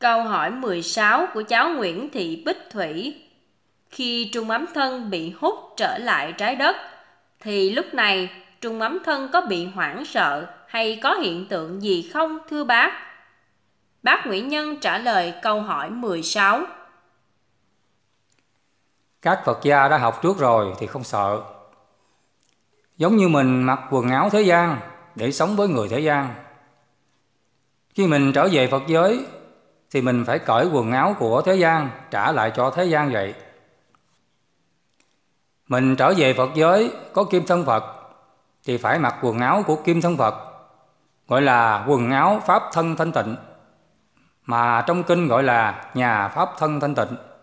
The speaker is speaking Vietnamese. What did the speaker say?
Câu hỏi 16 của cháu Nguyễn Thị Bích Thủy. Khi trung ấm thân bị hút trở lại trái đất, thì lúc này trung ấm thân có bị hoảng sợ hay có hiện tượng gì không thưa bác? Bác Nguyễn Nhân trả lời câu hỏi 16. Các Phật gia đã học trước rồi thì không sợ. Giống như mình mặc quần áo thế gian để sống với người thế gian. Khi mình trở về Phật giới thì mình phải cởi quần áo của thế gian trả lại cho thế gian vậy. Mình trở về Phật giới có kim thân Phật thì phải mặc quần áo của kim thân Phật, gọi là quần áo Pháp thân thanh tịnh, mà trong kinh gọi là nhà Pháp thân thanh tịnh.